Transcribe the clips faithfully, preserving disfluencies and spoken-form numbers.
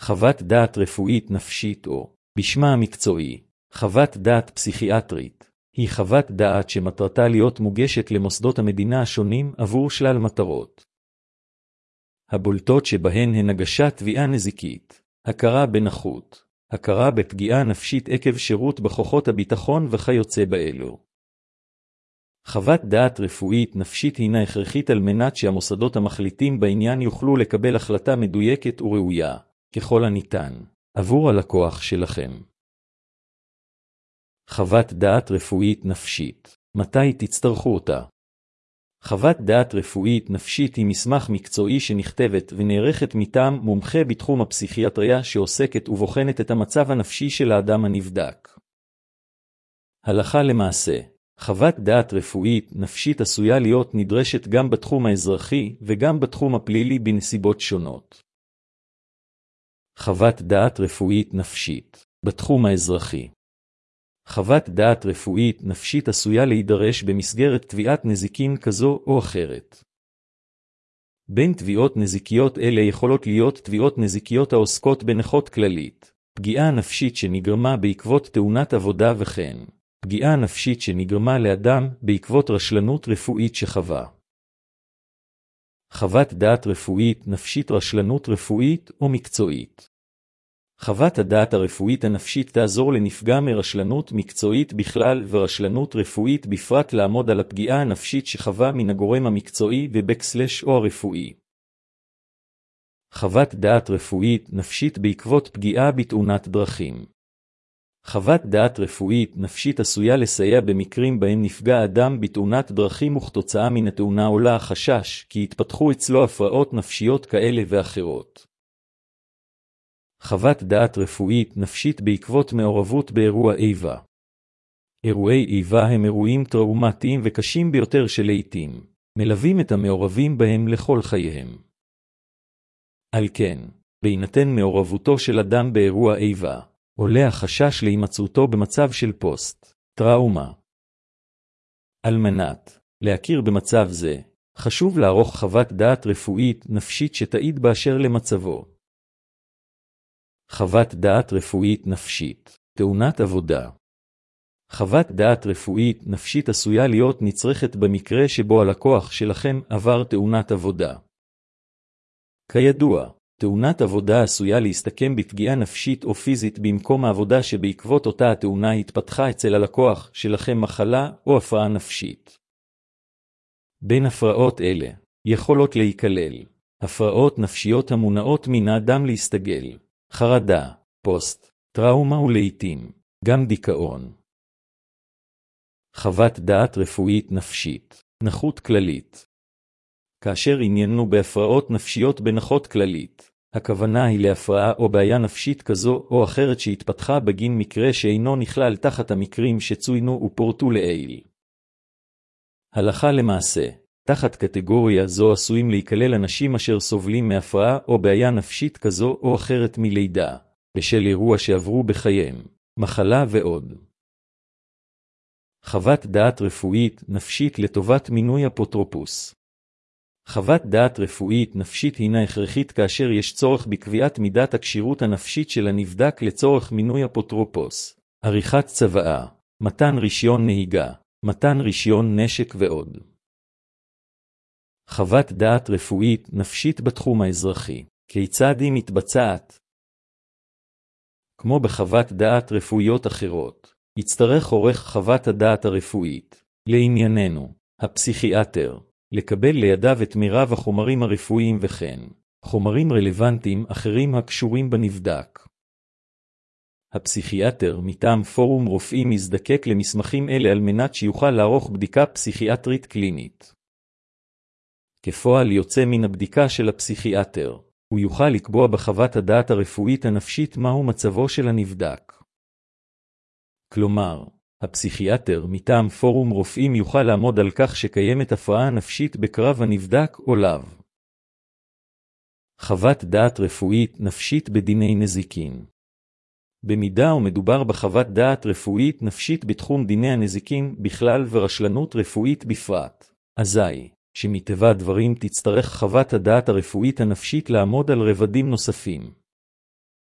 חוות דעת רפואית נפשית או, בשמה המקצועי, חוות דעת פסיכיאטרית, היא חוות דעת שמטרתה להיות מוגשת למוסדות המדינה השונים עבור שלל מטרות. הבולטות שבהן הן הגשת תביעה נזיקית, הכרה בנכות, הכרה בפגיעה נפשית עקב שירות בכוחות הביטחון וכיוצא באלו. חוות דעת רפואית נפשית הינה הכרחית על מנת שהמוסדות המחליטים בעניין יוכלו לקבל החלטה מדויקת וראויה, ככל הניתן, עבור הלקוח שלכם. חוות דעת רפואית נפשית, מתי תצטרכו אותה? חוות דעת רפואית נפשית היא מסמך מקצועי שנכתבת ונערכת מטעם מומחה בתחום הפסיכיאטריה שעוסקת ובוחנת את המצב הנפשי של האדם הנבדק. הלכה למעשה, חוות דעת רפואית נפשית עשויה להיות נדרשת גם בתחום האזרחי וגם בתחום הפלילי בנסיבות שונות. חוות דעת רפואית נפשית, בתחום האזרחי. חוות דעת רפואית נפשית עשויה להידרש במסגרת תביעת נזיקין כזו או אחרת. בין תביעות נזיקיות אלה יכולות להיות תביעות נזיקיות העוסקות בנכות כללית, פגיעה נפשית שנגרמה בעקבות תאונת עבודה וכן, פגיעה נפשית שנגרמה לאדם בעקבות רשלנות רפואית שחווה. חוות דעת רפואית נפשית רשלנות רפואית או מקצועית. חוות הדעת הרפואית הנפשית תעזור לנפגע מרשלנות מקצועית בכלל ורשלנות רפואית בפרט לעמוד על הפגיעה הנפשית שחווה מן הגורם המקצועי ובקסלש או הרפואי. חוות דעת רפואית נפשית בעקבות פגיעה בתאונת דרכים. חוות דעת רפואית נפשית עשויה לסייע במקרים בהם נפגע אדם בתאונת דרכים וכתוצאה מן התאונה עולה החשש כי יתפתחו אצלו הפרעות נפשיות כאלה ואחרות. חוות דעת רפואית נפשית בעקבות מעורבות באירוע איבה. אירועי איבה הם אירועים טראומטיים וקשים ביותר שלעיתים מלווים את המעורבים בהם לכל חייהם. על כן, בהינתן מעורבותו של אדם באירוע איבה, עולה החשש להימצאותו במצב של פוסט טראומה. על מנת להכיר במצב זה, חשוב לערוך חוות דעת רפואית נפשית שתעיד באשר למצבו. חוות דעת רפואית נפשית, תאונת עבודה. חוות דעת רפואית נפשית עשויה להיות נצרכת במקרה שבו הלקוח שלכם עבר תאונת עבודה. כידוע, תאונת עבודה עשויה להסתכם בפגיעה נפשית או פיזית במקום העבודה שבעקבות אותה התאונה התפתחה אצל הלקוח שלכם מחלה או הפרעה נפשית. בין הפרעות אלה, יכולות להיכלל הפרעות נפשיות המונעות מן האדם להסתגל, חרדה, פוסט, טראומה ולעיתים, גם דיכאון. חוות דעת רפואית נפשית, נכות כללית. כאשר ענייננו בהפרעות נפשיות בנכות כללית, הכוונה היא להפרעה או בעיה נפשית כזו או אחרת שהתפתחה בגין מקרה שאינו נכלל תחת המקרים שצוינו ופורטו לעיל. הלכה למעשה, תחת קטגוריה זו עשויים להיכלל אנשים אשר סובלים מהפרעה או בעיה נפשית כזו או אחרת מלידה, בשל אירוע שעברו בחייהם, מחלה ועוד. חוות דעת רפואית נפשית לטובת מינוי אפוטרופוס. חוות דעת רפואית נפשית הינה הכרחית כאשר יש צורך בקביעת מידת הכשירות הנפשית של הנבדק לצורך מינוי אפוטרופוס, עריכת צוואה, מתן רישיון נהיגה, מתן רישיון נשק ועוד. חוות דעת רפואית נפשית בתחום האזרחי, כיצד היא מתבצעת? כמו בחוות דעת רפואיות אחרות, יצטרך עורך חוות הדעת הרפואית, לענייננו, הפסיכיאטר, לקבל לידיו את מירב החומרים הרפואיים וכן, חומרים רלוונטיים אחרים הקשורים בנבדק. הפסיכיאטר מטעם פורום רופאים יזדקק למסמכים אלה על מנת שיוכל לערוך בדיקה פסיכיאטרית קלינית. כפועל יוצא מן הבדיקה של הפסיכיאטר, הוא יוכל לקבוע בחוות הדעת הרפואית הנפשית מהו מצבו של הנבדק. כלומר, הפסיכיאטר מטעם פורום רופאים יוכל לעמוד על כך שקיימת הפרעה נפשית בקרב הנבדק או לאו. חוות דעת רפואית נפשית בדיני נזיקין. במידה ומדובר בחוות דעת רפואית נפשית בתחום דיני הנזיקין בכלל ורשלנות רפואית בפרט, אזי, שמטבע הדברים תצטרך חוות הדעת הרפואית הנפשית לעמוד על רבדים נוספים.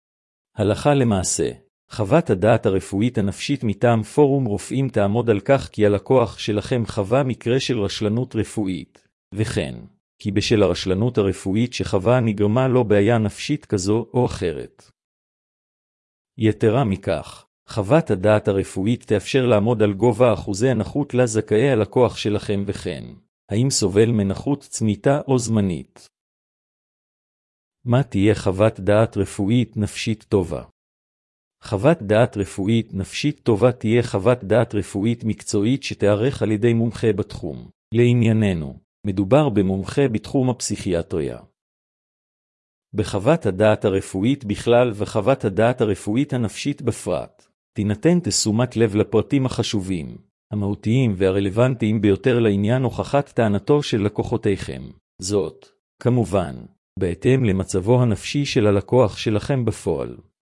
הלכה למעשה, חוות הדעת הרפואית הנפשית מטעם פורום רופאים תעמוד על כך כי הלקוח שלכם חווה מקרה של רשלנות רפואית, וכן, כי בשל הרשלנות הרפואית שחווה נגרמה לו בעיה נפשית כזו או אחרת. יתרה מכך, חוות הדעת הרפואית תאפשר לעמוד על גובה אחוזי הנכות לה זכאי הלקוח שלכם וכן, האם סובל מנכות צמיתה או זמנית. מה תהיה חוות דעת רפואית נפשית טובה? חוות דעת רפואית נפשית טובה תהיה חוות דעת רפואית מקצועית שתערך על ידי מומחה בתחום. לענייננו, מדובר במומחה בתחום הפסיכיאטריה. בחוות הדעת הרפואית בכלל וחוות הדעת הרפואית הנפשית בפרט, תינתן תשומת לב לפרטים החשובים, המהותיים והרלוונטיים ביותר לעניין הוכחת טענתו של לקוחותיכם. זאת, כמובן, בהתאם למצבו הנפשי של הלקוח שלכם בפועל.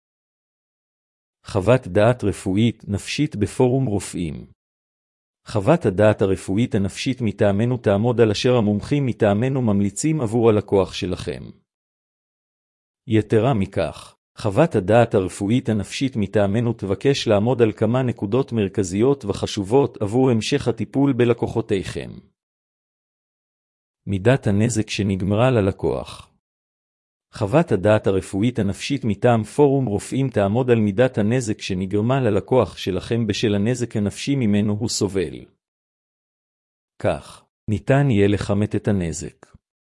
חוות דעת רפואית נפשית בפורום רופאים. חוות הדעת הרפואית הנפשית מטעמנו תעמוד על אשר המומחים מטעמנו ממליצים עבור הלקוח שלכם. יתרה מכך, חוות הדעת הרפואית הנפשית מטעמנו תבקש לעמוד על כמה נקודות מרכזיות וחשובות עבור המשך הטיפול בלקוחותיכם. מידת הנזק שנגמרה ללקוח. חוות הדעת הרפואית הנפשית מטעם פורום רופאים תעמוד על מידת הנזק שנגרמה ללקוח שלכם בשל הנזק הנפשי ממנו הוא סובל. כך, ניתן יהיה לכמת את הנזק.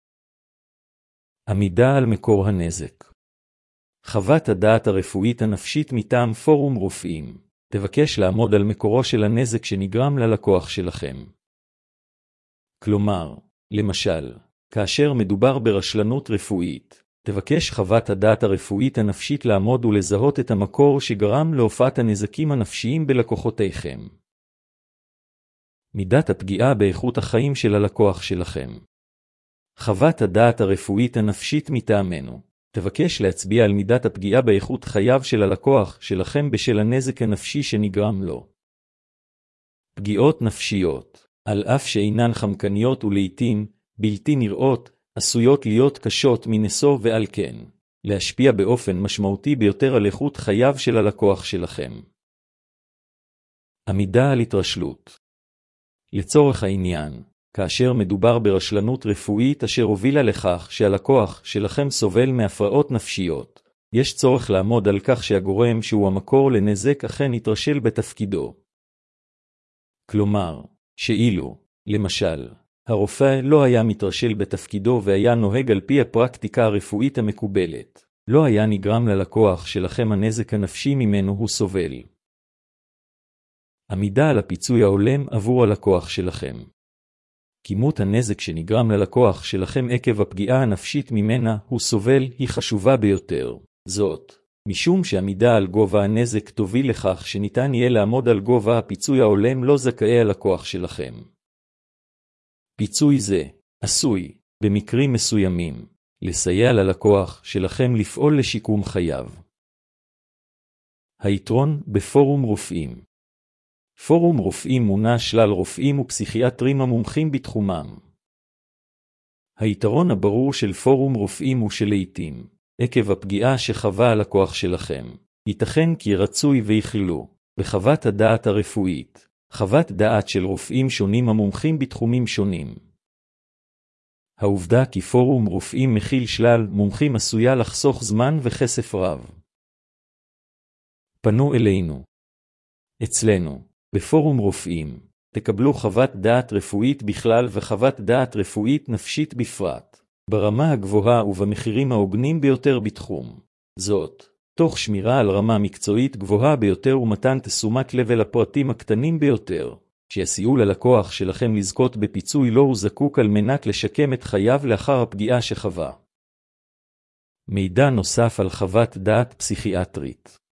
עמידה על מקור הנזק. חוות הדעת הרפואית הנפשית מטעם פורום רופאים תבקש לעמוד על מקורו של הנזק שנגרם ללקוח שלכם. כלומר, למשל, כאשר מדובר ברשלנות רפואית, תבקש חוות הדעת הרפואית הנפשית לעמוד ולזהות את המקור שגרם להופעת הנזקים הנפשיים בלקוחותיכם. מידת הפגיעה באיכות החיים של הלקוח שלכם. חוות הדעת הרפואית הנפשית מטעמנו תבקש להצביע על מידת הפגיעה באיכות חייו של הלקוח שלכם בשל הנזק הנפשי שנגרם לו. פגיעות נפשיות, על אף שאינן חמקניות ולעיתים בלתי נראות, עשויות להיות קשות מנשוא ועל כן, להשפיע באופן משמעותי ביותר על איכות חייו של הלקוח שלכם. עמידה על התרשלות. לצורך העניין, כאשר מדובר ברשלנות רפואית אשר הובילה לכך שהלקוח שלכם סובל מהפרעות נפשיות, יש צורך לעמוד על כך שהגורם שהוא המקור לנזק אכן יתרשל בתפקידו. כלומר, שאילו, למשל, הרופא לא היה מתרשל בתפקידו והיה נוהג על פי הפרקטיקה הרפואית המקובלת, לא היה נגרם ללקוח שלכם הנזק הנפשי ממנו הוא סובל. עמידה על הפיצוי ההולם עבור הלקוח שלכם. כמות הנזק שנגרם ללקוח שלכם עקב הפגיעה הנפשית ממנה הוא סובל היא חשובה ביותר. זאת, משום שעמידה על גובה הנזק תוביל לכך שניתן יהיה לעמוד על גובה הפיצוי ההולם לא זכאי הלקוח שלכם. פיצוי זה עשוי, במקרים מסוימים, לסייע ללקוח שלכם לפעול לשיקום חייו. היתרון בפורום רופאים. פורום רופאים מונה שלל רופאים ופסיכיאטרים המומחים בתחומם. היתרון הברור של פורום רופאים הוא שלעיתים, עקב הפגיעה שחווה הלקוח שלכם, ייתכן כי רצוי ויכללו, בחוות הדעת הרפואית, חוות דעת של רופאים שונים המומחים בתחומים שונים. העובדה כי פורום רופאים מכיל שלל מומחים עשויה לחסוך זמן וכסף רב. פנו אלינו. אצלנו, בפורום רופאים, תקבלו חוות דעת רפואית בכלל וחוות דעת רפואית נפשית בפרט, ברמה הגבוהה ובמחירים ההוגנים ביותר בתחום. זאת, תוך שמירה על רמה מקצועית גבוהה ביותר ומתן תשומת לב לפרטים הקטנים ביותר, שיסייעו ללקוח שלכם לזכות בפיצוי לו הוא זקוק על מנת לשקם את חייו לאחר הפגיעה שחווה. מידע נוסף על חוות דעת פסיכיאטרית.